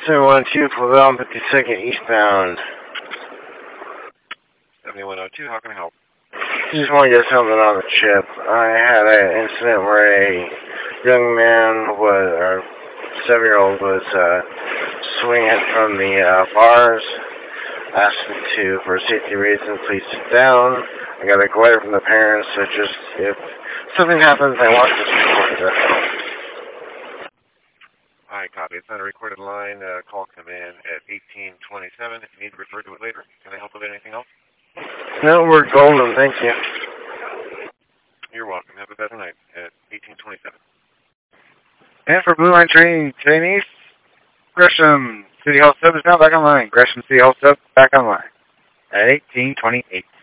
712 Lavelle 52nd eastbound. 7102, how can I help? Just want to get something on the chip. I had an incident where a young man or 7-year-old was swinging from the bars. Asked him to, for safety reasons, please sit down. I got a letter from the parents, so just if something happens, I want this recorded. Alright, copy. It's on a recorded line. Call come in at 1827. If you need to refer to it later, can I help with anything else? No, we're golden, thank you. You're welcome. Have a better night at 1827. And for Blue Line trainees, Gresham City Hall Sub is now back online. Gresham City Hall Sub back online at 1828.